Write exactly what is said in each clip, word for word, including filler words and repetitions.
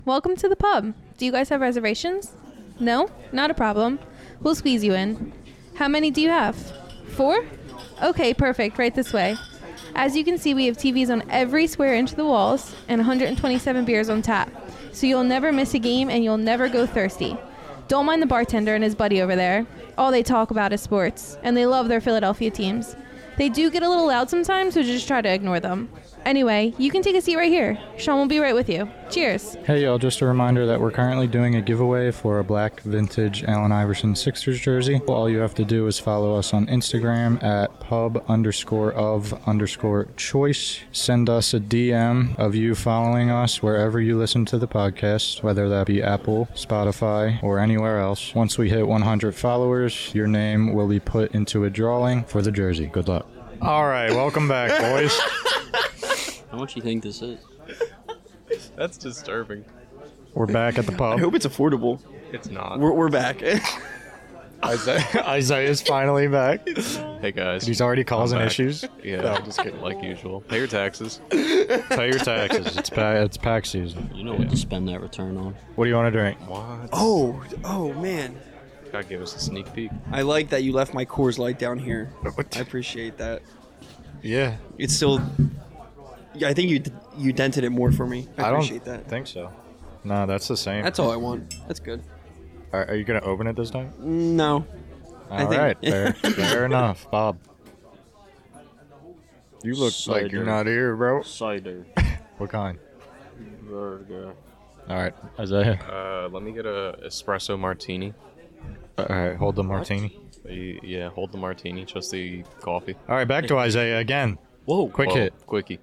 Welcome to the pub. Do you guys have reservations? No? Not a problem. We'll squeeze you in. How many do you have? Four? Okay, perfect. Right this way. As you can see, we have T Vs on every square inch of the walls and one hundred twenty-seven beers on tap. So you'll never miss a game and you'll never go thirsty. Don't mind the bartender and his buddy over there. All they talk about is sports, and they love their Philadelphia teams. They do get a little loud sometimes, so just try to ignore them. Anyway, you can take a seat right here. Sean will be right with you. Cheers. Hey y'all, just a reminder that we're currently doing a giveaway for a black vintage Allen Iverson Sixers jersey. All you have to do is follow us on Instagram at pub underscore of underscore choice. Send us a D M of you following us wherever you listen to the podcast, whether that be Apple, Spotify, or anywhere else. Once we hit one hundred followers, your name will be put into a drawing for the jersey. Good luck. All right, welcome back, boys. How much do you think this is? That's disturbing. We're back at the I pub. hope it's affordable. It's not. We're, we're back. Isaiah, Isaiah's finally back. Hey guys. He's already causing I'm back. issues. Yeah, No, I'm just kidding. like usual. Pay your taxes. Pay your taxes. It's pa- it's pack season. You know what to spend that return on. What do you want to drink? What? oh, oh man. Gotta give us a sneak peek. I like that you left my Coors Light down here. I appreciate that. Yeah, It's still. Yeah, I think you you dented it more for me. I, I don't appreciate that. think so. No, that's the same. That's all I want. That's good. Are, are you gonna open it this time? No. I All think- right, fair, fair enough, Bob. You look like you're Cider. not here, bro. Cider. What kind? Burger. All right, Isaiah. Uh, let me get a espresso martini. All right, hold the martini. Uh, Yeah, hold the martini, just the coffee. All right, back to Isaiah again. Whoa. Quick Whoa, hit. Quickie.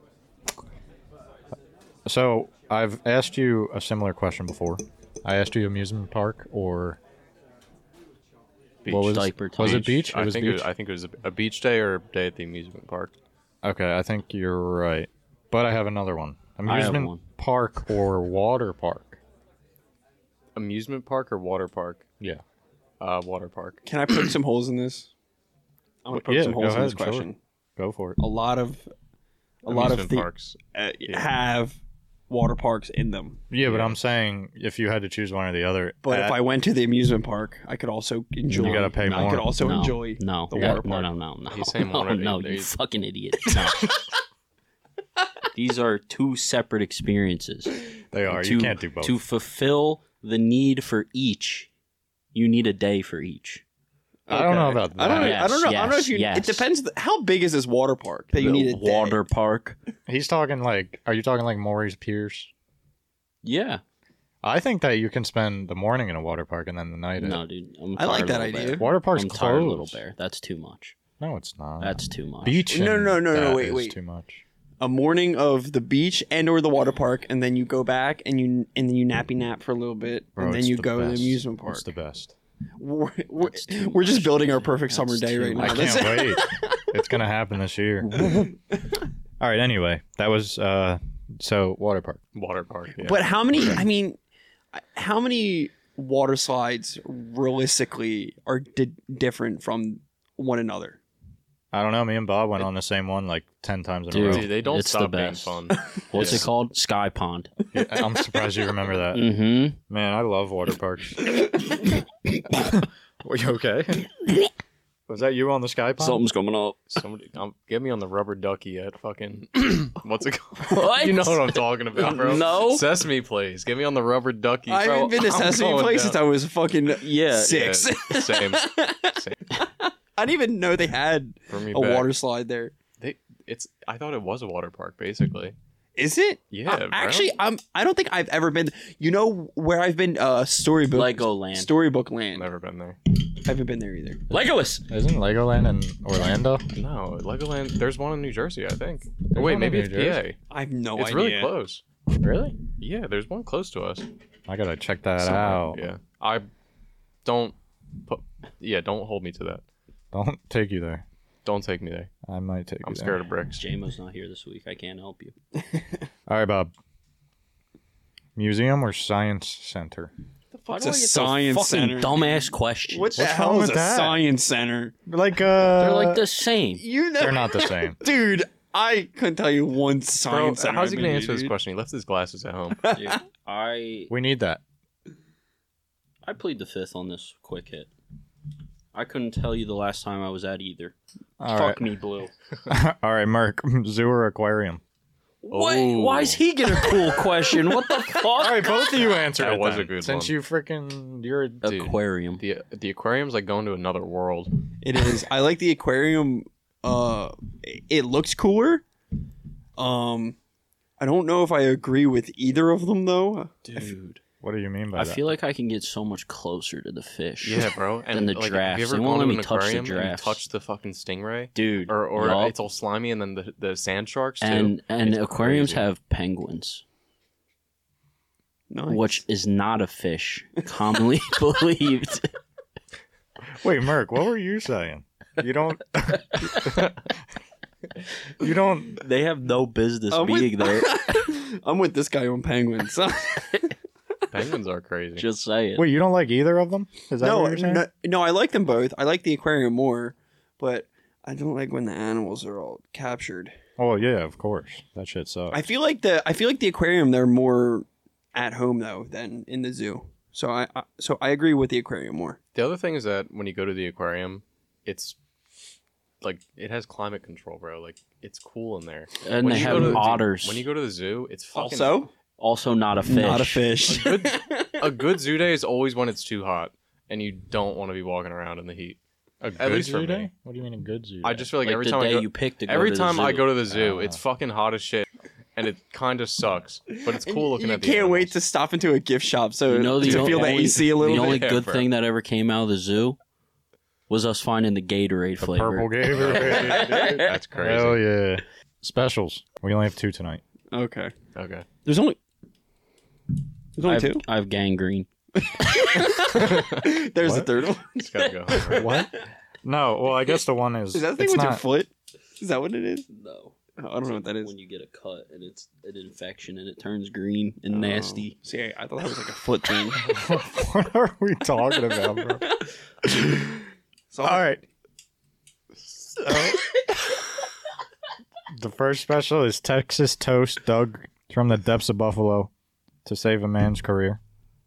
So I've asked you a similar question before. I asked you amusement park or Beach. what was Diaper was it time. beach? It I was think it beach. was, I think it was a, a beach day or a day at the amusement park. Okay, I think you're right. But I have another one. I have Amusement one. park or water park? Amusement park or water park? Yeah. Uh, water park. Can I poke some holes in this? I'm gonna poke Yeah, some go holes in this ahead, sure. question. Go for it. A lot of, a lot of Amusement the, parks. uh, Yeah. have water parks in them. Yeah, but Yeah. I'm saying if you had to choose one or the other. But if at- I went to the amusement park, I could also enjoy. You gotta pay no, I more. could also no, enjoy no, the no, water no, park. no, no, no. He's saying no, one or no, the- you they- fucking idiot. No. These are two separate experiences. They are. To, you can't do both. To fulfill the need for each, you need a day for each. I don't know Okay. about that. I don't know. I Yes, don't know. I don't know yes, if you. yes. It depends. th- How big is this water park that you The need a day? water park. He's talking like, are you talking like Maury's Piers? Yeah. I think that you can spend the morning in a water park and then the night No, at dude. I'm I like tired, that Little idea. Bear. Water park's I'm tired, Little closed. Bear. That's too much. No, it's not. That's too much. Beach. No, and no, no, no, that wait, is wait. too much. A morning of the beach and or the water park, and then you go back and you and then you nappy nap for a little bit, Bro, and then it's you the go to the best. amusement park. It's the best. We're, we're, That's too we're just much, building our dude. perfect summer That's day too right now. I much. This- can't wait. It's gonna happen this year. All right. Anyway, that was uh. So water park. Water park. Yeah. But how many? I mean, how many water slides realistically are di- different from one another? I don't know. Me and Bob went on the same one like ten times in Dude. a row. Dude, they don't It's the stop being best. fun. What's Yeah. it called? Sky Pond. Yeah, I'm surprised you remember that. Mm-hmm. Man, I love water parks. Were you okay? Was that you on the sky pond? Something's coming up. Somebody, um, get me on the rubber ducky at fucking what's it called? What? You know what I'm talking about, bro? No. Sesame Place. Get me on the rubber ducky. I bro. haven't been to I'm Sesame going Place down. since I was fucking Yeah. six. Yeah, same. Same. I didn't even know they had Bring me a back. water slide there. They, it's. I thought it was a water park, basically. Is it? Yeah, Uh, bro. actually, I'm. I don't think I've ever been. You know where I've been? Uh, Storybook. Legoland. Storybook Land. Never been there. I haven't been there either. Legolas. Isn't Legoland in Orlando? No, Legoland. There's one in New Jersey, I think. Oh, There's wait, one maybe in it's New P A. Jersey? I have no it's idea. really close. Really? Yeah, there's one close to us. I gotta check that Somewhere, out. Yeah, I don't. Put, yeah, don't hold me to that. Don't take you there. Don't take me there. I might take I'm you scared there. of bricks. J-Mo's not here this week. I can't help you. All right, Bob. Museum or science center? What's Why a do I get the science fucking center? dumbass question? What the What's hell wrong is with a that? science center? Like uh, They're like the same. You know, They're not the same. dude. I couldn't tell you one Bro, science center. how's he I've gonna been answer to, this dude. question? He left his glasses at home. Yeah. I We need that. I plead the fifth on this quick hit. I couldn't tell you the last time I was at either. All Fuck right. me, Blue. All right, Merc. Zoo or aquarium? What? Ooh. Why is he get a cool question? What the fuck? All right, both of you answer. That it was then, a good Since one. you freaking you're a Dude. Aquarium. The the aquarium's like going to another world. It is. I like the aquarium. Uh, it looks cooler. Um, I don't know if I agree with either of them though. Dude. What do you mean by I that? feel like I can get so much closer to the fish. Yeah, bro. And Than the like, giraffes. Have you ever They gone won't let to me an touch the aquarium and you giraffes. touch the fucking stingray? Dude. Or or yup. it's all slimy and then the the sand sharks too. and and It's aquariums crazy. have penguins, Nice. which is not a fish commonly believed. Wait, Merc. What were you saying? You don't. you don't. They have no business I'm being with, there. I'm with this guy on penguins. Penguins are crazy. Just saying. Wait, you don't like either of them? Is that no, what you're saying? no, no, I like them both. I like the aquarium more, but I don't like when the animals are all captured. Oh yeah, of course. That shit sucks. I feel like the I feel like the aquarium they're more at home though than in the zoo. So I, I so I agree with the aquarium more. The other thing is that when you go to the aquarium, it's like it has climate control, bro. Like it's cool in there. And When they you have go to the- otters. When you go to the zoo, it's fucking Also, Also not a fish. not a fish. A good, a good zoo day is always when it's too hot and you don't want to be walking around in the heat. a At least zoo for day? me. What do you mean a good zoo? I day? just feel like, Like every the time day I go, you pick to go every to the time I zoo. go to the zoo, Uh. it's fucking hot as shit, and it kind of sucks. But it's cool looking you at the can't wait animals. to stop into a gift shop so You know the to only- feel the only- A C a little The bit. only Yeah, good bro. thing that ever came out of the zoo was us finding the Gatorade the flavor. purple Gatorade. That's crazy. Hell yeah! Specials. We only have two tonight. Okay. Okay. There's only There's I only have, two. I have gangrene. There's What? the third one. Just gotta go. home, right? What? No. Well, I guess the one is. Is that the thing it's with your not- foot? Is that what it is? No. Oh, I don't know what that is. When you get a cut and it's an infection and it turns green and Oh. nasty. See, I, I thought that was like a foot thing. What are we talking about, bro? So, All right. So, the first special is Texas toast dug from the depths of Buffalo to save a man's career.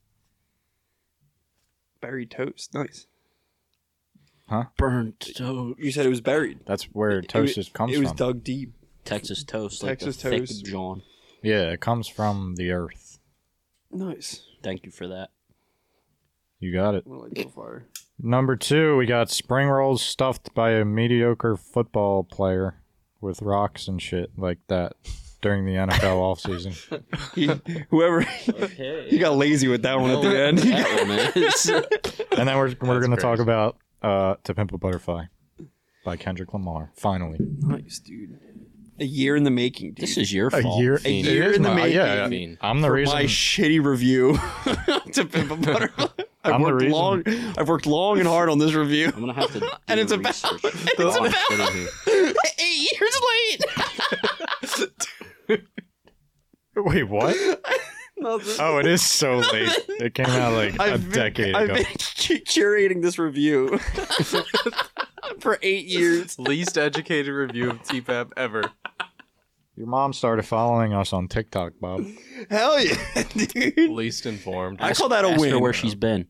buried toast. Nice. Burnt toast. You said it was buried. That's where It- toast it, is comes It was from. dug deep. Texas toast. Like Texas the thick toast. John. Yeah, it comes from the earth. Nice. Thank you for that. You got it. I like so far. Number two, we got spring rolls stuffed by a mediocre football player with rocks and shit like that during the N F L offseason. He, whoever Okay. he got lazy with that one at the end. That one is. And then we're, we're going to talk crazy. about uh, To Pimp a Butterfly by Kendrick Lamar, finally. Nice, dude. A year in the making, dude. This is your A fault. year, A it year is in the my- making. Yeah, Fiend. I'm the For reason. my shitty review to Pimp a Butterfly. I've I'm the worked reason- long. I've worked long and hard on this review. I'm gonna have to do And it's about- research. it's while I'm about- sitting here. Eight years late. Wait, what? Nothing. Oh, it is so late. It came out like a I've been, decade I've ago. been cu- curating this review for eight years. Least educated review of T P A P ever. Your mom started following us on TikTok, Bob. Hell yeah, dude. Least informed. I call that a Ask win. her where she's been.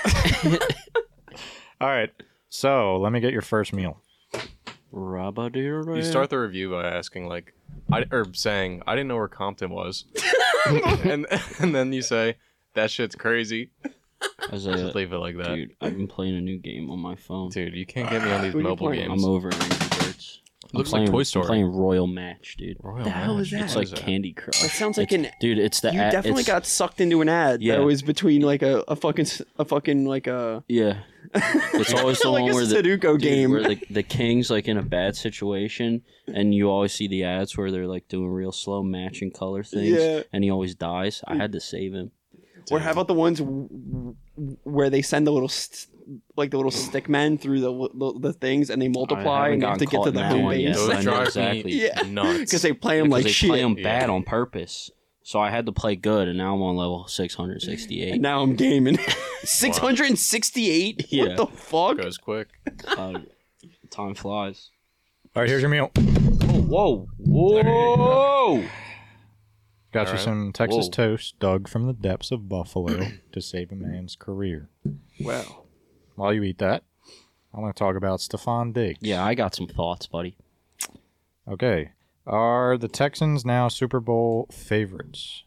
All right, so let me get your first meal. You start the review by asking like, I or saying I didn't know where Compton was, and and then you say that shit's crazy. Isaiah, Just leave it like that, dude. dude, I've been playing a new game on my phone. you can't get me on these Who you mobile playing? games. I'm over Angry Birds. I'm Looks like playing, Toy I'm Story. playing Royal Match, dude. Royal The hell is Match. that? It's What like is that? Candy Crush. That sounds like It's- an- dude. It's the You ad- definitely it's- got sucked into an ad Yeah. that was between like a, a fucking s- a fucking like a yeah. It's always the like one a where the Sudoku dude, game. where the the king's like in a bad situation, and you always see the ads where they're like doing real slow matching color things, Yeah. and he always dies. I had to save him. Or how about the ones w- w- where they send the little st- like the little stick men through the, the the things and they multiply haven't and you have to gotten get to caught the in that home one yet, base. but Those I know drive exactly. me Yeah. nuts. Because they play them Because like they shit. play them Yeah. bad on purpose. So I had to play good, and now I'm on level six hundred sixty-eight. And now I'm gaming. six hundred sixty-eight? Yeah. What the fuck? Goes quick. Uh, time flies. All right, here's your meal. Whoa, whoa, whoa! Got All you right. some Texas Whoa. toast dug from the depths of Buffalo to save a man's career. Wow. While you eat that, I want to talk about Stephon Diggs. Yeah, I got some thoughts, buddy. Okay. Are the Texans now Super Bowl favorites?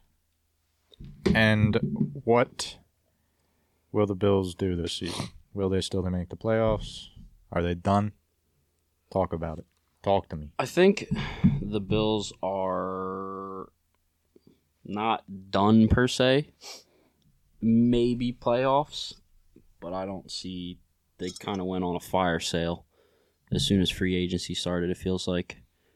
And what will the Bills do this season? Will they still make the playoffs? Are they done? Talk about it. Talk to me. I think the Bills are not done per se. Maybe playoffs, but I don't see. They kind of went on a fire sale as soon as free agency started, it feels like.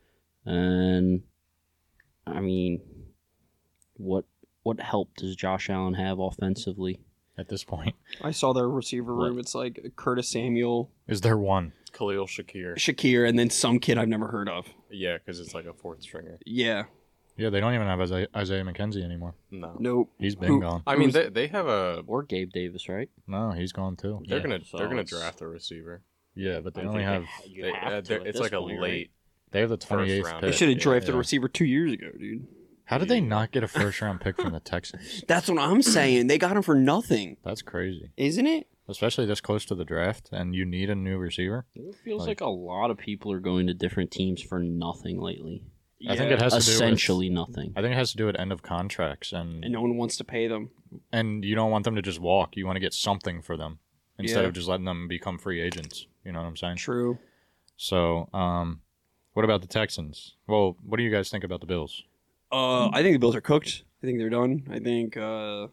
And I mean, what what help does Josh Allen have offensively? At this point, I saw their receiver room. What? It's like Curtis Samuel, is there one? Khalil Shakir. Shakir, and then some kid I've never heard of. Yeah, because it's like a fourth stringer. Yeah. Yeah, they don't even have Isaiah, Isaiah McKenzie anymore. No. Nope. He's been Who- gone. I mean, they, they have a. Or Gabe Davis, right? No, he's gone too. They're Yeah, gonna so they're gonna it's- draft a receiver. Yeah, but they I only think have they- you They, have uh, to they're- at it's this like a point, late. they have the twenty-eighth round They pick. pick. should have Yeah, drafted yeah. a receiver two years ago, dude. How did they not get a first round pick from the Texans? That's what I'm saying. They got him for nothing, That's crazy. isn't it? Especially this close to the draft, and you need a new receiver. It feels Like- like a lot of people are going to different teams for nothing lately. I think it has to do with Essentially nothing. I think it has to do with end of contracts, and And no one wants to pay them. and you don't want them to just walk. You want to get something for them instead Yeah. of just letting them become free agents. You know what I'm saying? True. So, um, what about the Texans? Well, what do you guys think about the Bills? Uh, I think the Bills are cooked. I think they're done. I think uh,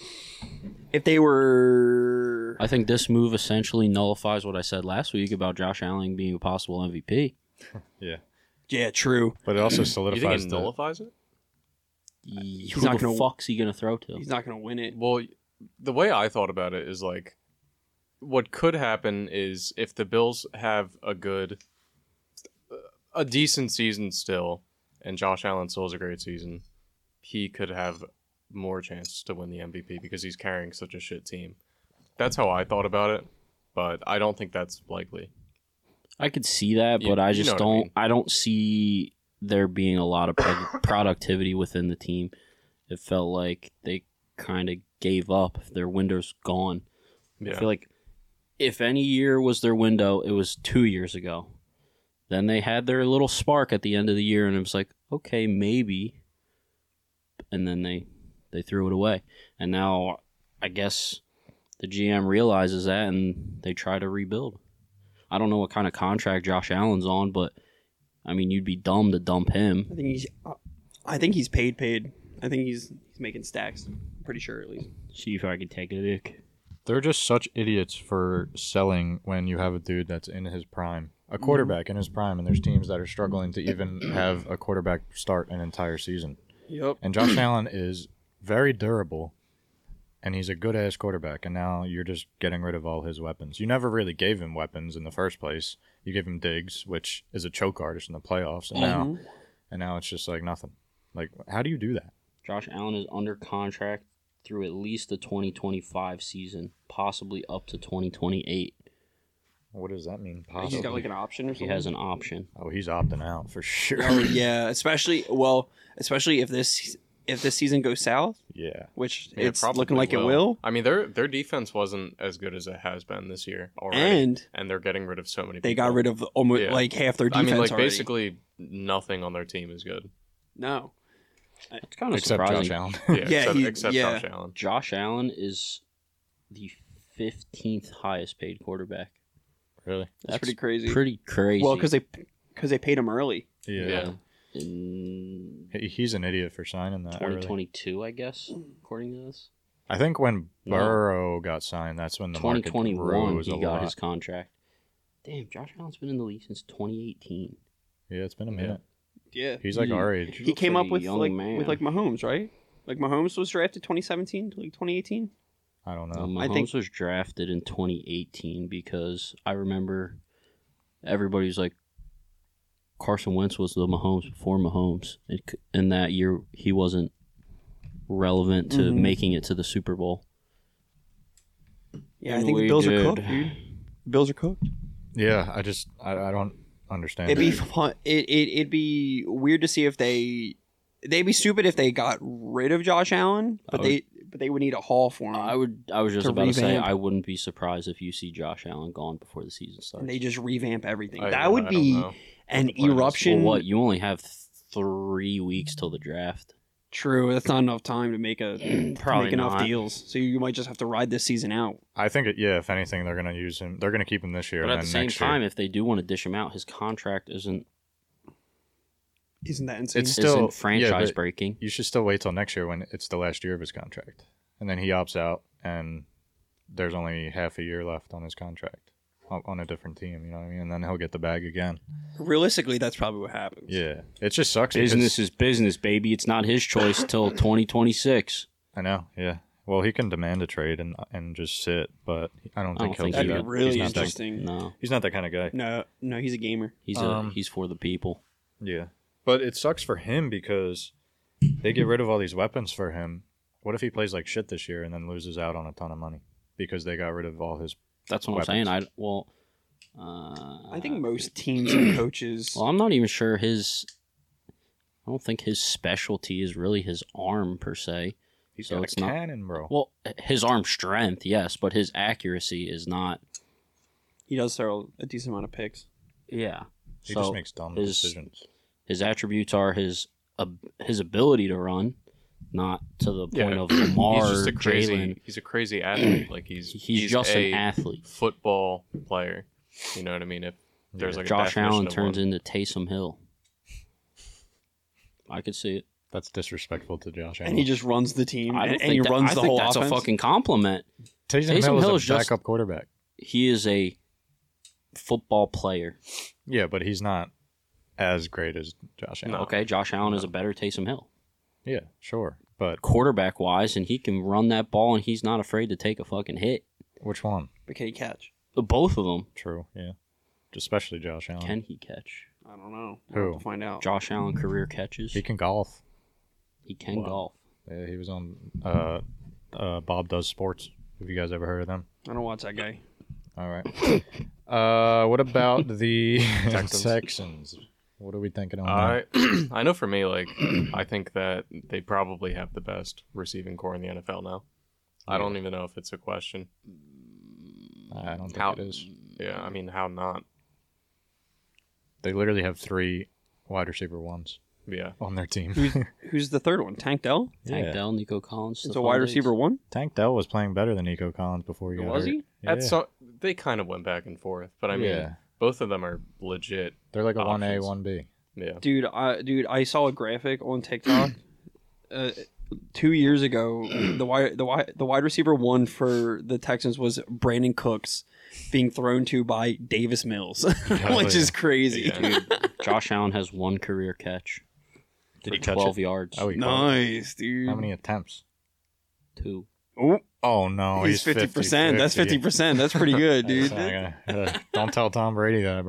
if they were, I think this move essentially nullifies what I said last week about Josh Allen being a possible M V P. yeah, true. But it also You think solidifies it the. nullifies it? Who not the gonna- fuck's he going to throw to? He's not going to win it. Well, the way I thought about it is like, what could happen is if the Bills have a good, a decent season still, and Josh Allen still has a great season, he could have more chance to win the M V P because he's carrying such a shit team. That's how I thought about it, but I don't think that's likely. I could see that, You- but I you just know what I don't. mean. I don't see there being a lot of pro- productivity within the team. It felt like they kind of gave up. Their window's gone. Yeah. I feel like if any year was their window, it was two years ago. Then they had their little spark at the end of the year, and it was like, okay, maybe. And then they they threw it away. And now I guess the G M realizes that, and they try to rebuild. I don't know what kind of contract Josh Allen's on, but I mean, you'd be dumb to dump him. I think he's. Uh, I think he's paid. Paid. I think he's he's making stacks. I'm pretty sure at least. See if I can take a dick. They're just such idiots for selling when you have a dude that's in his prime, a quarterback in his prime, and there's teams that are struggling to even have a quarterback start an entire season. Yep. And Josh Allen is very durable, and he's a good ass quarterback. And now you're just getting rid of all his weapons. You never really gave him weapons in the first place. You gave him Diggs, which is a choke artist in the playoffs, and now Mhm. and now it's just like nothing. Like, how do you do that? Josh Allen is under contract through at least the twenty twenty-five season, possibly up to twenty twenty-eight. What does that mean? He's Possibly. got like an option or He something. has an option. Oh, he's opting out for sure. Oh yeah, especially well, especially if this if this season goes south, Yeah. which Yeah, it's probably looking like it will. I mean, their their defense wasn't as good as it has been this year already, And and they're getting rid of so many. they people. got rid of almost Yeah. like half their I defense mean, like already. basically nothing on their team is good. No. It's kind of Except surprising. Josh Allen. Yeah, Yeah, except, he- except yeah. Josh Allen. Josh Allen is the fifteenth highest paid quarterback. Really? That's pretty crazy. Pretty crazy. Well, because they because they paid him early. Yeah. Yeah. in He- He's an idiot for signing that. early. twenty twenty-two, I guess, according to this. I think when No. Burrow got signed, that's when the market twenty twenty-one, rose a he got lot. his contract. Damn, Josh Allen's been in the league since twenty eighteen. Yeah, it's been a Yeah. minute. Yeah. He's like He- our age. He looks came like up a with young like man. with like Mahomes, right? Like Mahomes was drafted twenty seventeen to like twenty eighteen. I don't Well, know. Mahomes I think- was drafted in twenty eighteen because I remember everybody's like, Carson Wentz was the Mahomes before Mahomes. It, c- in that year, he wasn't relevant to Mhm. making it to the Super Bowl. Yeah, I And think the we Bills are did. cooked, dude. The Bills are cooked. Yeah, I just I, I don't understand. It'd be it. fun. It it it'd be weird to see if they they'd be stupid if they got rid of Josh Allen, but I would- they but they would need a haul for him. I would. I was just To about to say revamp. I wouldn't be surprised if you see Josh Allen gone before the season starts. and they just revamp everything. I- that would I don't be know. an the plan is. eruption. Well, what? You only have three weeks till the draft. True, that's not enough time to make a to Probably make enough not. deals. So you might just have to ride this season out. I think, it, yeah, if anything, they're going to use him. They're going to keep him this year. But and at the then same next time, year. if they do want to dish him out, his contract isn't Isn't that insane? It's still- isn't franchise but- breaking. you should still wait till next year when it's the last year of his contract. And then he opts out, and there's only half a year left on his contract on on a different team, you know what I mean? And then he'll get the bag again. Realistically, that's probably what happens. Yeah. It just sucks. because- Business is business, baby. It's not his choice till twenty twenty-six. I know, yeah. Well, he can demand a trade and and just sit, but I don't I think don't he'll think do he That'd that. be really he's not that, interesting. No, he's not that kind of guy. No, no, he's a gamer. he's Um, a he's for the people. Yeah. But it sucks for him because they get rid of all these weapons for him. What if he plays like shit this year and then loses out on a ton of money because they got rid of all his That's what weapons. I'm saying. I well, uh, I think most teams and coaches. Well, I'm not even sure his. I don't think his specialty is really his arm per se. He's So got it's a not- cannon, bro. Well, his arm strength, yes, but his accuracy is not. He does throw a decent amount of picks. Yeah. he so just makes dumb his- decisions. His attributes are his ab- his ability to run, not to the point Yeah. of Lamar, He's just a crazy. Jalen. He's a crazy athlete. Like he's He's, just a an athlete. football player. You know what I mean? If there's like a Josh definition Allen of turns one. into Taysom Hill. I could see it. That's disrespectful to Josh Allen. And he just runs the team. I don't And, think and he that- runs I the think whole that's offense. a fucking compliment. Taysom, Taysom Hill is Hill a is just- backup quarterback. He is a football player. Yeah, but he's not as great as Josh Allen. No. Okay, Josh Allen is a better Taysom Hill. Yeah, sure. But Quarterback wise, and he can run that ball, and he's not afraid to take a fucking hit. which one? But can he catch? Both of them. True, yeah. Especially Josh Allen. Can he catch? I don't know. Who? We'll have to find out. Josh Allen career catches. He can golf. He can Wow. golf. Yeah, he was on uh, uh, Bob Does Sports. Have you guys ever heard of them? I don't watch that guy. All right. uh, what about the Texans. Texans? What are we thinking on I that? I know for me, like I think that they probably have the best receiving core in the N F L now. I don't even know if it's a question. I don't think How? it is. Yeah, I mean, how not? They literally have three wide receiver ones Yeah, on their team. Who's the third one? Tank Dell? Tank Yeah. Dell, Nico Collins. It's a Stephon wide Diggs. receiver one? Tank Dell was playing better than Nico Collins before he got Was hurt. he? Yeah. At some, they kind of went back and forth, but I mean, Yeah. both of them are legit. They're like a one A, options. one B. Yeah, Dude, I dude, I saw a graphic on TikTok uh, two years ago. The wide the wide the wide receiver one for the Texans was Brandon Cooks being thrown to by Davis Mills, which yeah. is crazy. Yeah. Dude, Josh Allen has one career catch. Did for he catch twelve it? yards. Oh, he caught it. Nice, dude. How many attempts? Two. Oh, Oh no, he's he's fifty percent. That's fifty percent. That's pretty good, dude. That's not gonna- uh, don't tell Tom Brady that,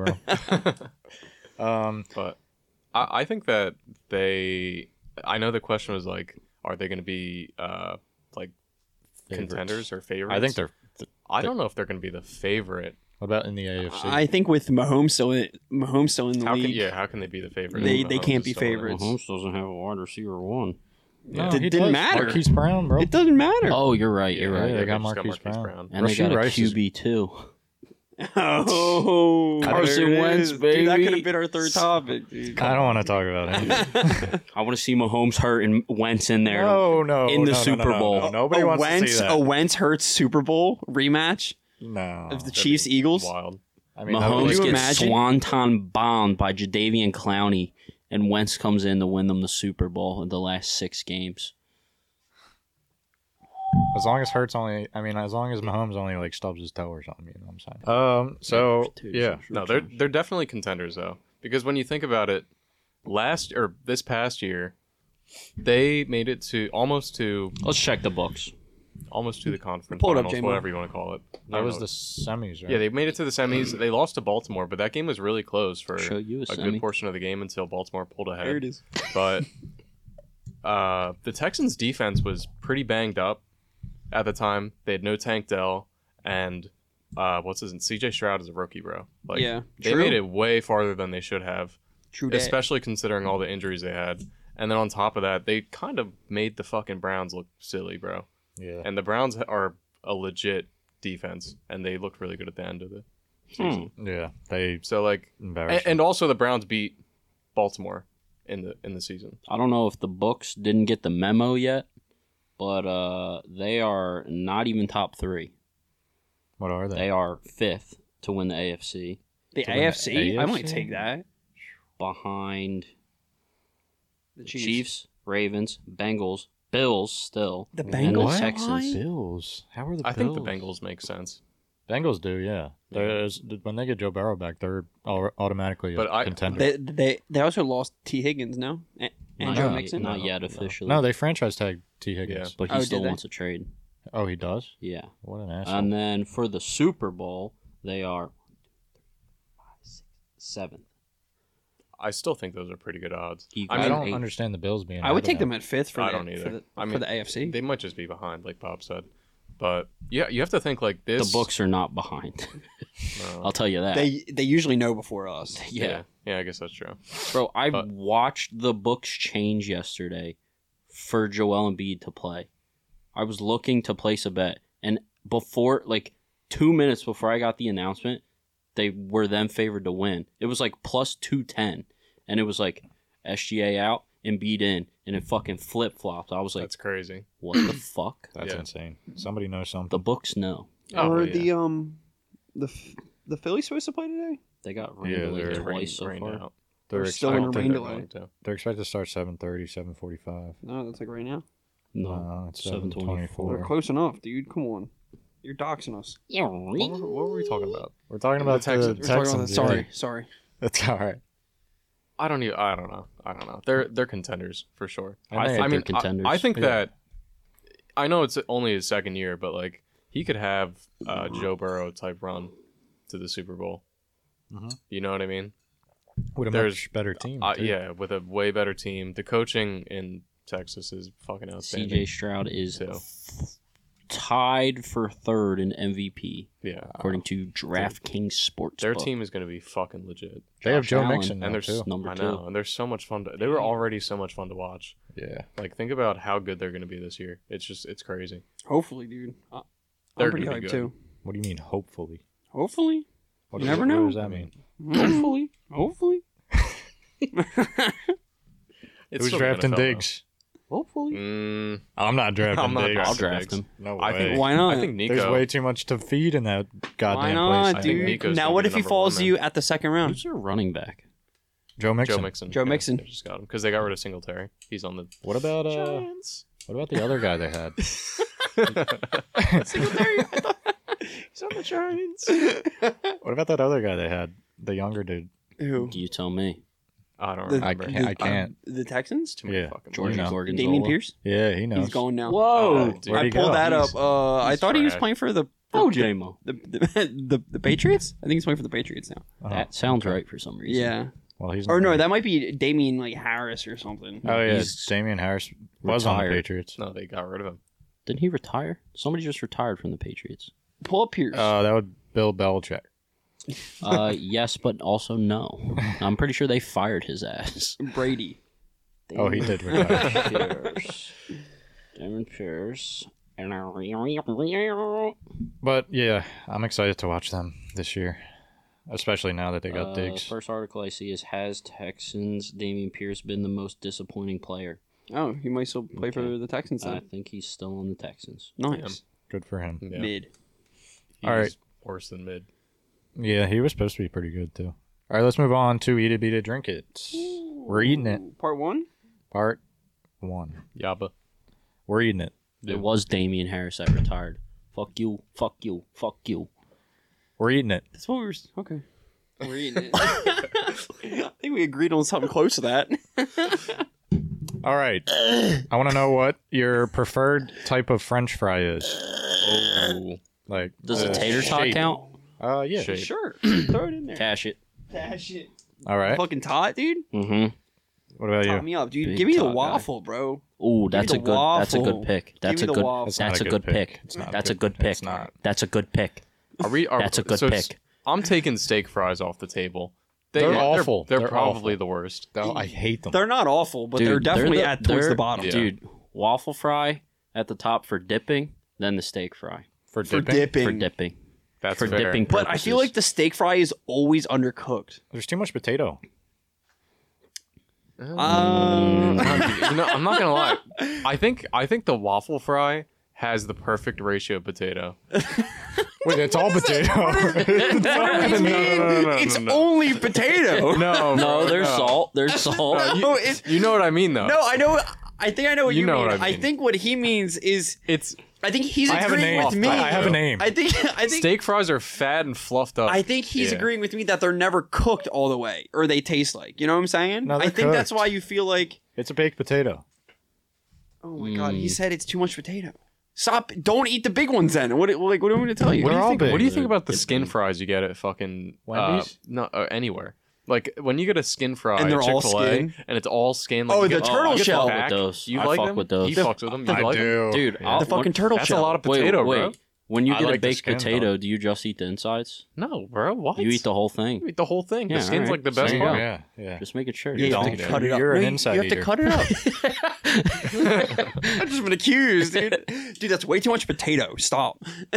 bro. Um, but I, I think that they. I know the question was like, are they going to be uh like Favorites. contenders or favorites? I think they're. I don't know if they're going to be the favorite. What about in the A F C? I think with Mahomes still in Mahomes still in the How league, can yeah? How can they be the favorite? They- if they Mahomes can't is be still in it? favorites. Mahomes doesn't have a wide receiver one. no, It he didn't does. matter. Marquise Brown, bro. it doesn't matter. Oh, you're right. You're Yeah, right. yeah, they they got just Marquise Brown. Brown. And they Rashee got a Rice Q is- B too. Oh, Carson there it Wentz, is. Dude, that baby. could have been our third topic, dude. I don't want to talk about him. I want to see Mahomes hurt and Wentz in there. No, no, in the no, no, Super no, no, Bowl. no. Nobody a wants Wentz, to see that. A Wentz Hurts Super Bowl rematch no, of the That'd Chiefs be Eagles. Wild. I mean, that Mahomes was- you gets imagine? swanton bombed by Jadavian Clowney, and Wentz comes in to win them the Super Bowl in the last six games. as long as Hurts only, I mean, as long as Mahomes only like stubs his toe or something, you know what I'm saying? Um, so Dude, yeah, No, they're they're definitely contenders though, because when you think about it, last or this past year, they made it to almost to Let's check the books. almost to the conference Pull it up, finals, J-Mo. whatever you want to call it. I that don't was know. the semis, right? Yeah, they made it to the semis. They lost to Baltimore, but that game was really close for Show you a a semi. good portion of the game until Baltimore pulled ahead. There it is. But uh, the Texans' defense was pretty banged up at the time. They had no Tank Dell, and uh, what's his name? C J Stroud is a rookie, bro. Like, Yeah, they true. made it way farther than they should have, True that. especially considering all the injuries they had. And then on top of that, they kind of made the fucking Browns look silly, bro. Yeah. And the Browns are a legit defense, and they looked really good at the end of the season. Yeah. They So like, embarrassed. and, and also the Browns beat Baltimore in the in the season. I don't know if the books didn't get the memo yet, but uh, they are not even top three. What are they? They are fifth to win the A F C, The To win the A F C? I might A F C? take that. behind The Chiefs, Chiefs. Ravens, Bengals, Bills still, The and Bengals the are Texans. behind? Bills. How are the I Bills? think the Bengals make sense. Bengals do, yeah. There's, when they get Joe Burrow back, they're au- automatically a But I- contender. They, they they also lost T. Higgins, no? And, and Not Joe yet- Mixon? Not No, yet no. officially. no, they franchise tagged T. Higgins. Yeah. but he Oh, still did they? wants a trade. Oh, he does? Yeah. What an asshole. And then for the Super Bowl, they are seventh. I still think those are pretty good odds. You I I, got mean, don't eight. understand the Bills being I would ahead take of them at fifth for, I the, don't either. for, the, I for mean, the A F C. They might just be behind, like Bob said. But yeah, you have to think like this. The books are not behind. No. I'll tell you that. They they usually know before us. yeah. yeah, yeah, I guess that's true. Bro, I But- watched the books change yesterday for Joel Embiid to play. I was looking to place a bet, and before, like, two minutes before I got the announcement, they were then favored to win. It was like plus two ten, and it was like S G A out, Embiid in, and it fucking flip flopped. I was like, That's crazy. what the fuck? That's Yeah. insane. Somebody knows something. The books know. Oh, Or well, yeah. the um the F- the Phillies supposed to play today? They got Yeah, rained they're yeah, Rain- twice so rained far. out. they're, They're still I in don't a think rain they're delay. going to. they're expected to start seven thirty, seven forty-five. No, that's like right now. No, Uh, it's seven seven twenty-four. We're twenty-four. close enough, dude. Come on. You're doxing us. Yeah, What were, what were we talking about? We're talking about The Texans. the We're We're talking about Texans. that. yeah. Sorry, sorry. That's all right. I don't even. I don't know. I don't know. They're they're contenders for sure. And I they- think I they're mean, contenders. I, I think Yeah. that. I know it's only his second year, but like he could have a Joe Burrow type run to the Super Bowl. Mhm. You know what I mean? With a There's- much better team. Uh, too. yeah, with a way better team. The coaching in Texas is fucking C outstanding. J Stroud is too. tied for third in M V P, Yeah, according to DraftKings Sportsbook. their team is going to be fucking legit. They have Josh Joe Allen. Mixon now, And there's too. number I two. know, and they're so much fun. To, they were already so much fun to watch. Yeah. Like, think about how good they're going to be this year. It's just, it's crazy. Hopefully, dude. I- I'm They're pretty gonna be hyped good. too. What do you mean, hopefully? Hopefully. What You does- never what know. does that mean? Hopefully. Hopefully. It's Who's still the drafting N F L, Diggs? Hopefully. though. Mm, I'm not drafting I'm not Diggs. I'll drafting draft Diggs. him. No I way. think Why not? I think Nico. There's way too much to feed in that goddamn Why not, place. I think dude? Nico's Now gonna what be if the he number falls one, to you at the second round? Who's their running back? Joe Mixon. Joe Mixon. Joe Yeah, Mixon. They just got him because they got rid of Singletary. He's on the What about uh? Giants. What about the other guy they had? Singletary. I thought he's on the Giants. What about that other guy they had? The younger dude. Who? You tell me. I don't The- remember. I can't. I can't. The Texans? Too many Yeah. fucking George know. Gorgonzola. Damian Pierce? Yeah, he knows. He's gone now. Whoa. Oh, dude. Where'd I he pulled go? that He's- up. Uh, I he's thought he was trash. playing for the the, Oh, J-Mo. the, the, the the Patriots. I think he's playing for the Patriots now. Oh, That sounds right for some reason. Yeah. Well, he's. Or not- no, that might be Damian like Harris or something. Oh yeah, he's Damian Harris was on the retired. Patriots. No, they got rid of him. Didn't he retire? Somebody just retired from the Patriots. Pull up Pierce. Uh, that would Bill Belichick. Uh, yes, but also no. I'm pretty sure they fired his ass. Brady. Oh, he did retire. Pierce. Damon Pierce. But yeah, I'm excited to watch them this year, especially now that they got Uh, Diggs. First article I see is, has Texans Damian Pierce been the most disappointing player? Oh, he might still play for Okay. the Texans I then. think he's still on the Texans. Nice. Good for him. Yeah. Mid. He All was right. worse than mid. Yeah, he was supposed to be pretty good too. All right, let's move on to Eat It, Beat It, Drink It. We're eating it. Part one? Part one. Yaba. We're eating it. It was Damian Harris that retired. Fuck you, fuck you, fuck you. We're eating it. That's what we were. Okay. We're eating it. I think we agreed on something close to that. All right. I want to know what your preferred type of French fry is. Oh. Like, Does uh, a tater tot shape. count? Uh, yeah. Shape. Sure. Throw it in there. Cash it. Dash it. All right. Fucking tot, dude. Mm-hmm. What about Top you? me up, dude. Big Give me the tot guy. waffle, bro. Ooh, that's me a the good. That's a waffle. good pick. That's Give a me the good. waffle. It's not That's a a good good pick. pick. It's not a That's a good good pick. pick. It's not. That's a good pick. Are we? Are, That's a good so pick. s- I'm taking steak fries off the table. They, They're they're awful. They're, They're probably awful. the worst. Oh, I hate them. They're not awful, but Dude, they're definitely the- at towards they're- the bottom. Yeah. Dude, waffle fry at the top for dipping, then the steak fry For For dipping. dipping. for dipping. That's for fair. dipping But I feel purposes. like the steak fry is always undercooked. There's too much potato. Um, Mm, you know, I'm not gonna lie. I think I think the waffle fry has the perfect ratio of potato. Wait, it's all potato. what do you mean? It's only potato. No, No, bro, there's no. salt. There's salt. No, it's, You know what I mean, though. no, I know. I think I know what You you, know mean. what I I mean. think what he means is, It's I think he's I have a agreeing name. with me. I have a name. I think, I think, steak fries are fat and fluffed up. I think he's Yeah. agreeing with me that they're never cooked all the way, or they taste like. You know what I'm saying? No, I they're think that's cooked. why you feel like, It's a baked potato. oh my god, Mm. he said it's too much potato. Stop! Don't eat the big ones then. What? Like, what do I want to tell you? What do They're you all think? big. What do you think about the They're skin big. fries you get at fucking Wendy's? Uh, no, uh, anywhere. Like when you get a skin fry And they're at all Chick-fil-A, skin? and it's all skin. Like Oh, you the get- turtle you get shell. the I fuck back. with those. You I like fuck them? with those. He The- fucks with them. You I like do. them? Dude, I'll- the fucking when- turtle That's shell. a lot of Wait, potato, wait. bro. When you I get like a the baked skin, potato, though. do you just eat the insides? No, bro. What? You eat the whole thing. You eat the whole thing. Yeah, the skin's alright. like the best There you part. go. Yeah, yeah. Just making sure. Yeah, you don't, have to dude. cut it up. You're an No, you- inside You have to eater. cut it up. I've just been accused, dude. Dude, that's way too much potato. Stop.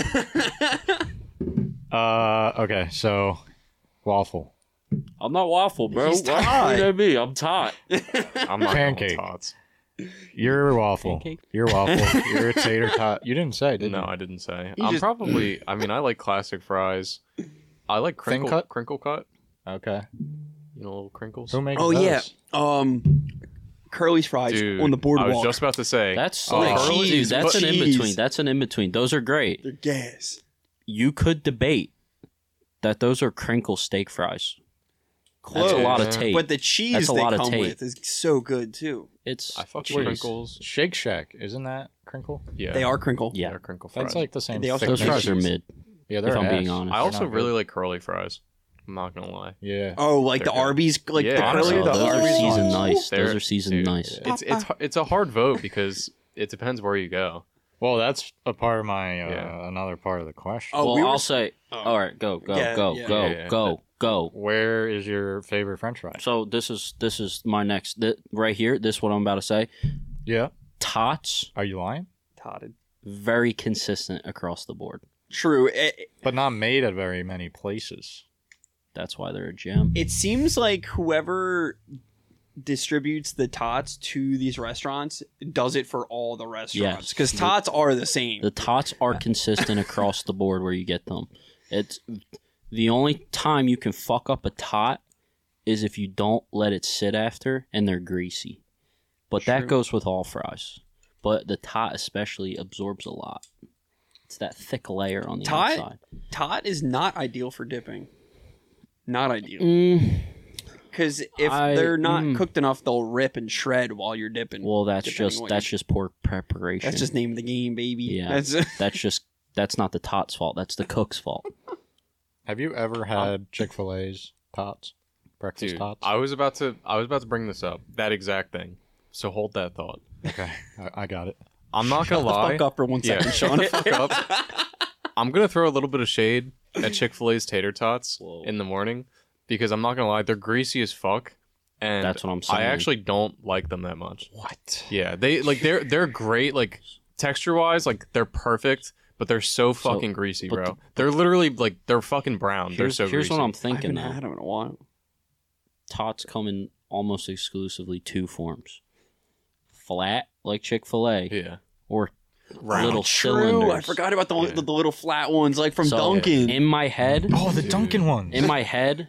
Uh, okay, so waffle. I'm not waffle, bro. He's Why Thai. would I be? I'm tot. I'm not Pancake. going tots. You're a waffle. Pancake? You're waffle. You're a tater tot. You didn't say, did No, you? I didn't say. You I'm just- probably. I mean, I like classic fries. I like Thin crinkle cut? crinkle cut. Okay. You know, little crinkles. Who makes Oh those? yeah. Um, Curly's fries Dude, on the boardwalk. I was just about to say. That's Oh, like, cheese, dude, that's but an in cheese. between. That's an in between. Those are great. They're gas. You could debate that those are crinkle steak fries. Close. That's a lot of Yeah. tape. But the cheese That's a they lot of come tape. with is so good too. It's I fuck cheese. with crinkles. Shake Shack, isn't that crinkle? Yeah, They are crinkle. Yeah. They're crinkle fries. That's like the same They also thing. Those Thick fries are cheese. mid. Yeah, they're if I'm ass. being honest. I They're also not really good. like curly fries. I'm not gonna lie. Yeah. Oh, like They're the good. Arby's, like Yeah, the honestly, curly. Oh, the those are Arby's seasoned ones. nice. They're- Those are seasoned dude, nice. It's it's it's a hard vote because it depends where you go. Well, that's a part of my uh, Yeah. another part of the question. Oh, well, we were- I'll say. All right, go, go, Yeah, go, yeah. go, Yeah, yeah. go, go. Where is your favorite French fry? So this is this is my next th- right here. This is what I'm about to say. Yeah. Tots Are you lying? Totted. very consistent across the board. True. It, But not made at very many places. That's why they're a gem. it seems like whoever distributes the tots to these restaurants does it for all the restaurants Yes. because tots are the same. The tots are consistent across the board where you get them. It's the only time you can fuck up a tot is if you don't let it sit after and they're greasy. But that True. goes with all fries. But the tot especially absorbs a lot. It's that thick layer on the Tot? outside. Tot is not ideal for dipping. Not ideal. Mm, Because if I- they're not mm. cooked enough, they'll rip and shred while you're dipping. well, that's depending just what that's you- just poor preparation. that's just name of the game, baby. Yeah. That's That's just that's not the tot's fault. That's the cook's fault. Have you ever had Chick-fil-A's tots? Breakfast Dude, tots? I was about to I was about to bring this up. That exact thing. So hold that thought. Okay, I, I got it. I'm not Shut gonna the lie. fuck up for one Yeah, second, shut Sean. the fuck up. I'm gonna throw a little bit of shade at Chick-fil-A's tater tots Whoa. in the morning because I'm not gonna lie, they're greasy as fuck, and That's what I'm saying. I actually don't like them that much. What? Yeah, they like they're they're great, like texture wise, like they're perfect, but they're so So, fucking greasy, but bro. the- they're literally like they're fucking brown. They're Here's, so here's greasy. what I'm I thinking haven't though. had them in a while. Tots come in almost exclusively two forms: flat, like Chick-fil-A, Yeah, or Round. little True. cylinders. I forgot about the, Yeah. the, the little flat ones, like from So, Dunkin'. In my head, Oh, the Dunkin' ones. in my head,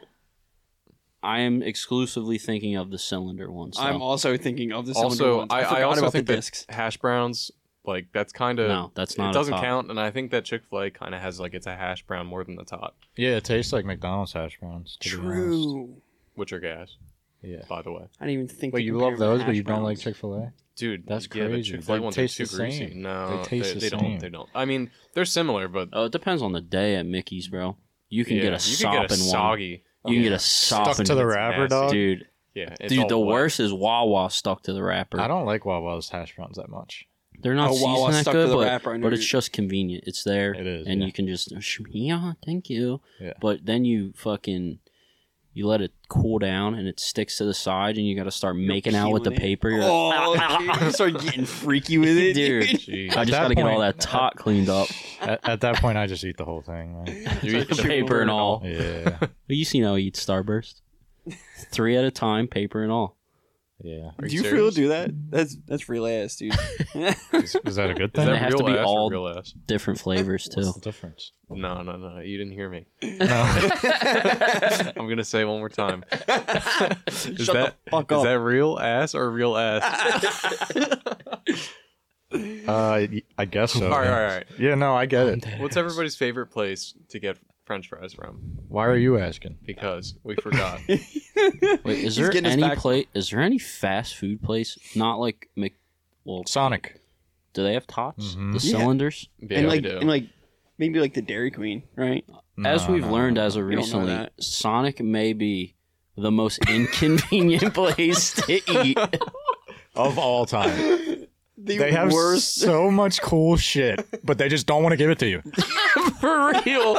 I am exclusively thinking of the cylinder ones. I'm so- also thinking of the cylinder also ones. I, I, I forgot also about think the that discs. hash browns, like that's kind of No, that's not It a doesn't tot. count, and I think that Chick-fil-A kind of has like it's a hash brown more than the tot, Yeah, it tastes like McDonald's hash browns. To Be honest. True. which are gas, Yeah. by the way. I didn't even think. Wait, to you compare love them to those, but hash you don't like browns. Chick-fil-A? Dude, That's yeah, the crazy. Chick-fil-A They ones are taste too the greasy. same. No, They taste they, the they same. don't. They don't. I mean, they're similar, but Oh, it depends on the day at Mickey's, bro. You can yeah, get a you can sopping get a one. soggy. You can get a Stuck sopping to the It's wrapper, nasty. dog. dude. Yeah, it's Dude, all the wet. worst is Wawa stuck to the wrapper. I don't like Wawa's hash browns that much. They're not Oh, Wawa seasoned that stuck to good, the but, wrapper, I know but you- it's just convenient. It's there, It is, and yeah. you can just yeah, thank you. Yeah. But then you fucking You let it cool down, and it sticks to the side, and you got to start making out with the peeling it. paper. You're Oh, like, dude, start getting freaky with it, dude, dude. I just that got to get all point- that tot cleaned up. At, at that point, I just eat the whole thing, man. You eat The paper and all. Yeah. But you seen how he eats Starburst? Three at a time, paper and all. Yeah. Are Do you serious? feel do that? That's that's real ass, dude. Is, is that a good Is thing? They that have real to be ass all- or real ass? Different flavors too. What's the difference? No, no, no. You didn't hear me. No. I'm gonna say it one more time. is Shut that the fuck is up. that real ass or real ass? Uh, I guess so. all right, yeah. all right, all right. Yeah, no, I get it. What's everybody's favorite place to get French fries from? Why are you asking? Because we forgot. Wait, is He's there getting us any back- place? Is there any fast food place? Not like Mc. Well, Sonic. do they have tots? Mhm. The Yeah. cylinders? Yeah, and we like do. and like maybe like the Dairy Queen, right? As No, we've no, learned no. as of We don't know recently, that. Sonic may be the most inconvenient place to eat. Of all time. The They have worst. so much cool shit, but they just don't want to give it to you. For real.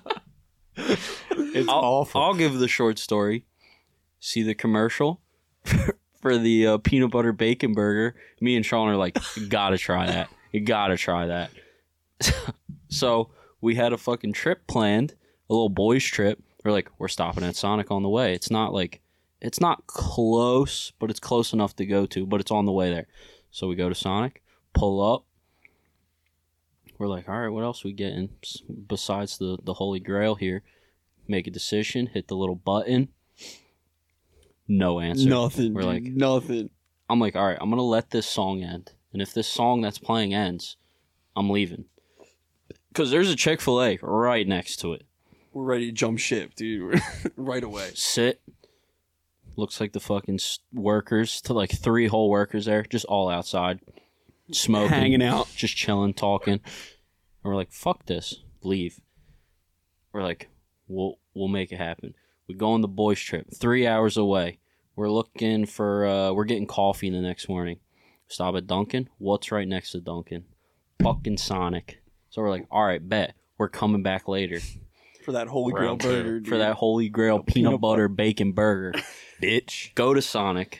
It's I'll, awful. I'll give the short story. See the commercial for the uh, peanut butter bacon burger? Me and Sean are like, you gotta try that. You gotta try that. So we had a fucking trip planned, a little boys trip. We're like, we're stopping at Sonic on the way. It's not like, it's not close, but it's close enough to go to, but it's on the way there. So we go to Sonic, pull up. We're like, all right, what else we getting besides the, the Holy Grail here? Make a decision, hit the little button. No answer. Nothing. We're We're like, like nothing. I'm like, all right, I'm going to let this song end. And if this song that's playing ends, I'm leaving. Because there's a Chick-fil-A right next to it. We're ready to jump ship, dude. Right away. Sit. Looks like the fucking s- workers, to like three whole workers there, just all outside, smoking, Hanging out. just chilling, talking. And we're like, fuck this, leave. We're like, we'll we'll make it happen. We go on the boys trip, three hours away. We're looking for, uh, we're getting coffee the next morning. Stop at Dunkin'. What's right next to Dunkin'? Fucking Sonic. So we're like, all right, bet. We're coming back later For that Holy Grail Round two. burger, dude. for that Holy Grail peanut, peanut butter bacon burger. Bitch. Go to Sonic.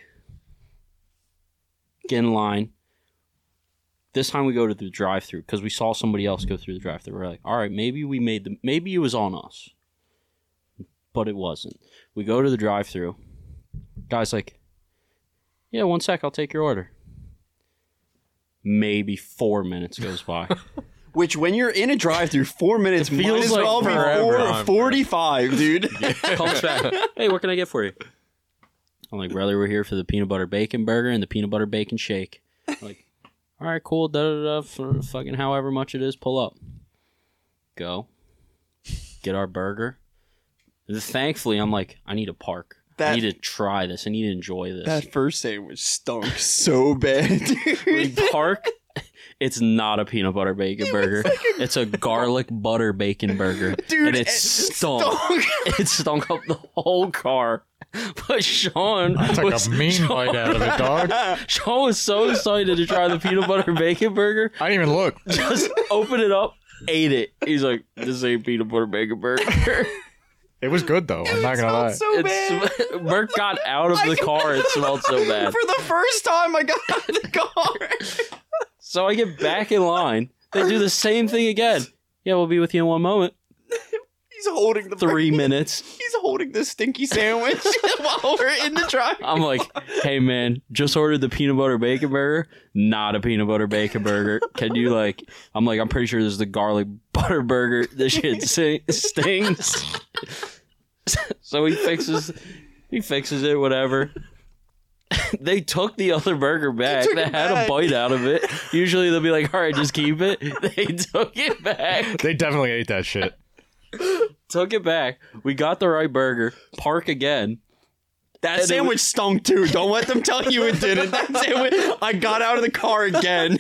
Get in line. This time we go to the drive-thru because we saw somebody else go through the drive-thru. We're like, all right, maybe we made the, maybe it was on us, but it wasn't. We go to the drive-thru. Guy's like, yeah, one sec, I'll take your order. Maybe four minutes goes by. Which, when you're in a drive-through, four minutes It might feels as like well be forever. four, forty-five, dude. Comes back. Hey, what can I get for you? I'm like, brother, we're here for the peanut butter bacon burger and the peanut butter bacon shake. I'm like, all right, cool. Da da da. For fucking however much it is, pull up. Go. Get our burger. Thankfully, I'm like, I need a park. I That- need to try this. I need to enjoy this. That first sandwich stunk so bad, We dude. park. It's not a peanut butter bacon burger. It's a garlic butter bacon burger. Dude, and it it stunk. stunk. It stunk up the whole car. But Sean I took was, a mean Sean, bite out of it, dog. Sean was so excited to try the peanut butter bacon burger. I didn't even look. Just opened it up, ate it. He's like, "This ain't peanut butter bacon burger." It was good, though. I'm not going to lie. so bad. It's, Bert got out of the car. It smelled so bad. For the first time I got out of the car. So I get back in line. They do the same thing again. Yeah, we'll be with you in one moment. He's holding the Three minutes. He's holding the stinky sandwich while we're in the drive. I'm like, hey man, just ordered the peanut butter bacon burger. Not a peanut butter bacon burger. Can you like? I'm like, I'm pretty sure this is the garlic butter burger. This shit sing- stings. So he fixes, he fixes it. Whatever. They took the other burger back. took They it had back. a bite out of it. Usually they'll be like, all right, just keep it. They took it back. They definitely ate that shit. Took it back. We got the right burger. Park again. That And it sandwich was- stunk too. Don't let them tell you it didn't. That sandwich. I got out of the car again.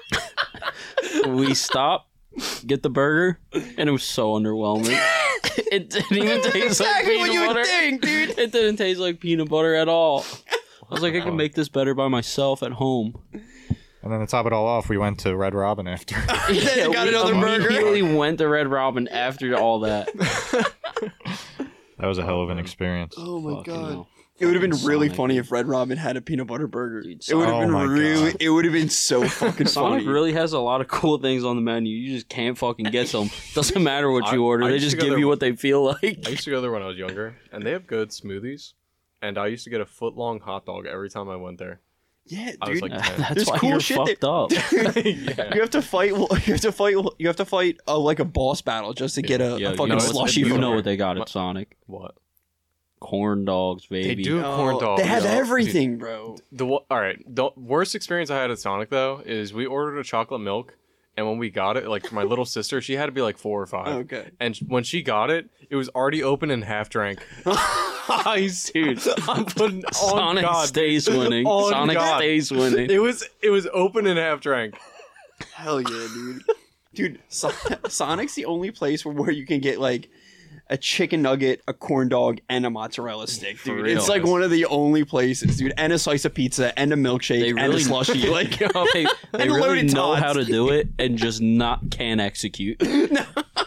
We stopped, get the burger, and it was so underwhelming. It didn't even taste like Exactly peanut what you would butter. think, dude. It didn't taste like peanut butter at all. I was like, I can make this better by myself at home. And then to top it all off, we went to Red Robin after. Then got we another burger. immediately went to Red Robin after all that. That was a hell of an experience. Oh my Fucking god. hell. It would have been Fucking really Sonic. funny if Red Robin had a peanut butter burger. Dude, it would have Oh been my really. God. It would have been so fucking Sonic funny. really has a lot of cool things on the menu. You just can't fucking get them. Doesn't matter what you I- order. I They used just to go give there- you what they feel like. I used to go there when I was younger, and they have good smoothies. And I used to get a foot long hot dog every time I went there. Yeah, I was dude. like ten. That's There's why cool you're shit fucked up. Yeah. You have to fight. You have to fight. You have to fight uh, like a boss battle just to get a, Yo, a you fucking know, what- slushy. you from know her. what they got My- at Sonic? What? Corn dogs, They baby. do Oh, corn dogs. They have yo. everything, bro. The wo- all right. The worst experience I had at Sonic though is we ordered a chocolate milk, and when we got it, like for my little sister, she had to be like four or five. Okay. And sh- when she got it, it was already open and half drank. Dude, I'm putting on Sonic God. stays winning. On Sonic God. stays winning. It was it was open and half drank. Hell yeah, dude. Dude, so- Sonic's the only place where, where you can get like a chicken nugget, a corn dog, and a mozzarella stick, For dude. real. It's like one of the only places, dude. And a slice of pizza, and a milkshake, They and a really- slushy. Like, they they And really loaded know tots. how to do it and just not can execute. and,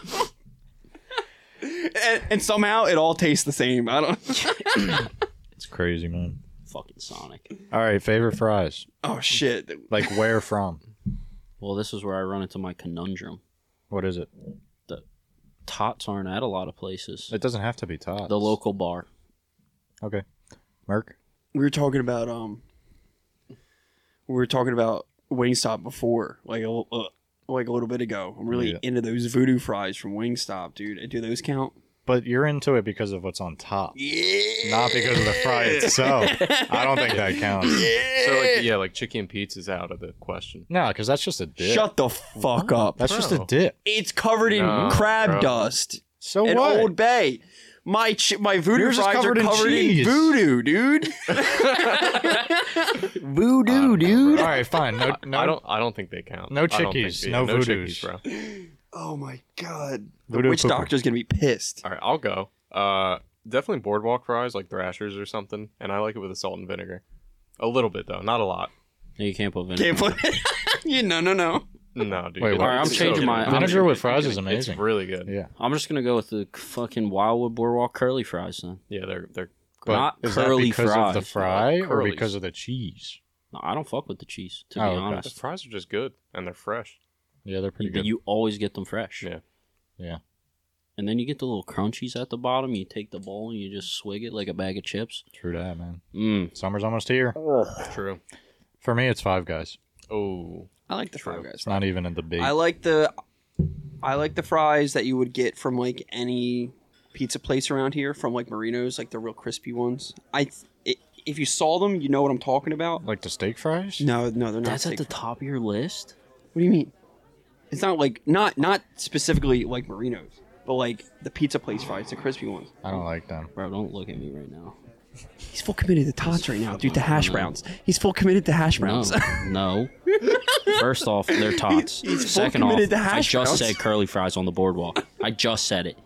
and somehow it all tastes the same. I don't. It's crazy, man. Fucking Sonic. All right, favorite fries. Oh shit. Like where from? Well, this is where I run into my conundrum. What is it? Tots aren't at a lot of places. It doesn't have to be Todd's. The local bar. Okay. Merc? We were talking about um. We were talking about Wingstop before, like a uh, like a little bit ago. I'm really Yeah. into those voodoo fries from Wingstop, dude. Do those count? But you're into it because of what's on top. Yeah. Not because of the fry itself. I don't think that counts. So like yeah, like chicken pizza's out of the question. No, because that's just a dip. Shut the fuck up. That's just a Bro. dip. It's covered in No, crab bro. dust. So At what? Old Bay. My chi- my voodoo Yours is fries covered are in covered in, cheese. voodoo, dude. voodoo, dude. All right, fine. No, no, I don't I don't think they count. No I don't think chickies, they- no no voodoos. chickies, bro. Oh my god. The Voodoo witch pooper. doctor's gonna be pissed. All right, I'll go. Uh, definitely boardwalk fries, like Thrashers or something, and I like it with a salt and vinegar. A little bit though, not a lot. No, you can't put vinegar. Can't put it. Yeah, no, no, no. No, dude. Wait, it- what? Alright, I'm it's changing so my- good. I'm- Vinegar with fries is It's amazing. really good. Yeah. I'm just gonna go with the fucking Wildwood Boardwalk curly fries then. Yeah, they're they're. But Not is curly that because of the fries. fry No, or curlies. because of the cheese? No, I don't fuck with the cheese, to Oh, be okay. The honest. fries are just good and they're fresh. Yeah, they're pretty You, good. you always get them fresh. Yeah. Yeah. And then you get the little crunchies at the bottom. You take the bowl and you just swig it like a bag of chips. True that, man. Mmm. Summer's almost here. True. For me, it's Five Guys. Oh, I like the Five Guys. It's not even in the debate. I like the I like the fries that you would get from like any pizza place around here, from like Marino's, like the real crispy ones. I it, if you saw them, you know what I'm talking about. like the steak fries. No, no, they're not. That's at steak the fries. top of your list? What do you mean? It's not like not not specifically like Marino's, but like the pizza place fries, the crispy ones. I don't like them. Bro, don't look at me right now. He's full committed to tots right now, dude. To hash No. browns. He's full committed to hash No. browns. No. First off, they're tots. He's full Second off, committed to I hash just browns. said curly fries on the boardwalk. I just said it.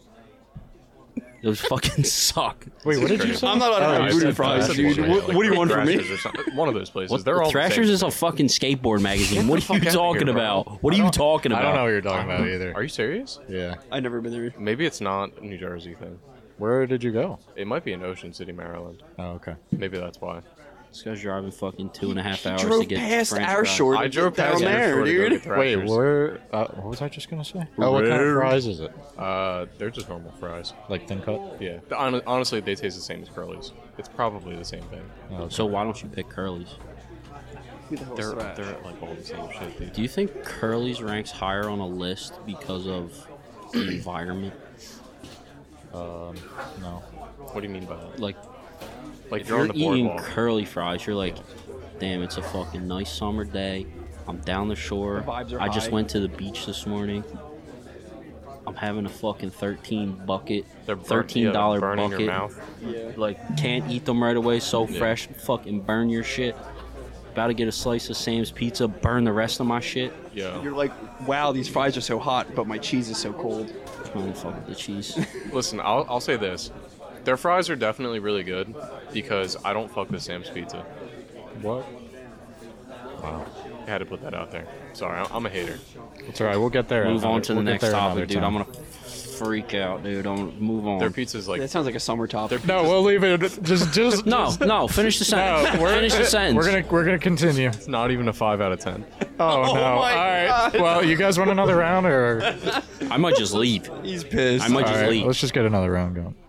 Those fucking suck. Wait, what did you crazy. say? I'm not allowed to Oh, have you voodoo said fries, fries. dude. What, what do you want from me? Thrashers or something. One of those places. What, they're all the Thrashers same. is a fucking skateboard magazine. What are you fuck outta talking here, bro. about? What are you talking I about? don't know what you're talking about either. Are you serious? Yeah. I've never been there. Maybe it's not a New Jersey thing. Where did you go? It might be in Ocean City, Maryland. Oh, okay. Maybe that's why. This guy's driving fucking two and a half hours to Drove get past French our fries. shore. I drove down past your there, store to go dude. get Thrashers. Wait, where? Uh, what was I just gonna say? Oh, what kind of Where? fries is it? Uh, they're just normal fries. Like thin cut? Yeah. Hon- Honestly, they taste the same as Curly's. It's probably the same thing. Oh, okay. So why don't you pick Curly's? They're they're like all the same shit, dude. Do you think Curly's ranks higher on a list because of the environment? Um, no. What do you mean by that? Like, Like if you're you're on the eating boardwalk. curly fries, you're like, damn, it's a fucking nice summer day. I'm down the shore. The vibes are I just high. went to the beach this morning. I'm having a fucking thirteen bucket, They're burn- thirteen yeah, dollar they're burning bucket. your mouth. Yeah. Like, can't eat them right away. So fresh, fucking burn your shit. About to get a slice of Sam's pizza, burn the rest of my shit. Yeah. You're like, wow, these fries are so hot, but my cheese is so cold. I don't fuck with the cheese. Listen, I'll I'll say this. Their fries are definitely really good because I don't fuck with Sam's Pizza. What? Wow. I had to put that out there. Sorry, I- I'm a hater. It's alright. We'll get there. Move another- on to the we'll get next there topic, another dude. time. I'm gonna freak out, dude. Don't move on. Their pizza's like That sounds like a summer topic. No, we'll leave it. Just, just no, no. Finish the sentence. No, we're, finish the sentence. We're gonna, we're gonna continue. it's not even a five out of ten. Oh, no! All right. Well, you guys want another round, or I might just leave. He's pissed. I might all just right, leave. let's just get another round going.